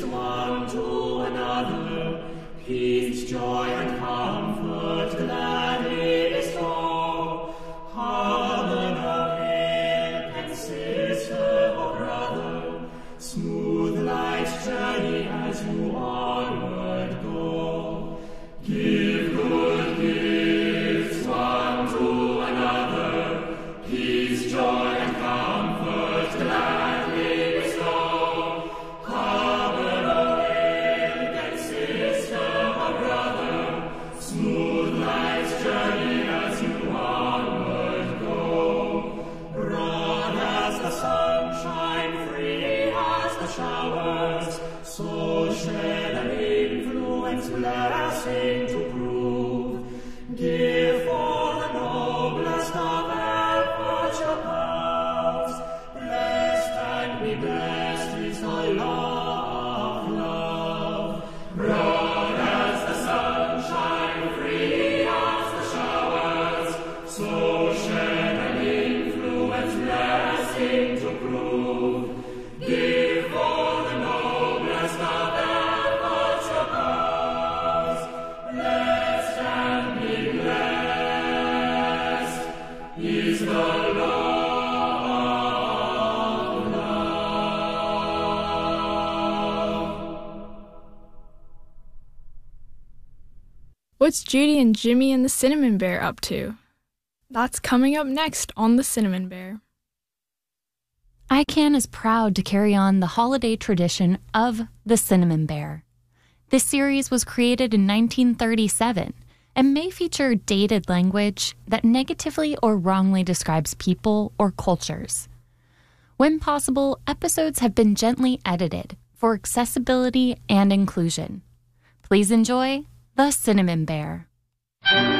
one to another, peace, joy, and comfort gladly bestow. Harbor of help and sister or brother, smooth life's journey as you onward go. Give good gifts one to another, peace, joy, and comfort gladly bestow. Harbor of help and sister or brother, smooth life's journey as you onward go. Broad as the sunshine, free as the showers, so share an influence, blessing to prove. Give for the noblest of efforts your powers. Blessed and be blessed is the law of love. Broad as the sunshine, free as the showers, so share an influence, blessing to prove. Give for the noblest of efforts your powers. Blessed and be blessed is the law of love. What's Judy and Jimmy and the Cinnamon Bear up to? That's coming up next on The Cinnamon Bear. ICANN is proud to carry on the holiday tradition of the Cinnamon Bear. This series was created in 1937 and may feature dated language that negatively or wrongly describes people or cultures. When possible, episodes have been gently edited for accessibility and inclusion. Please enjoy The Cinnamon Bear.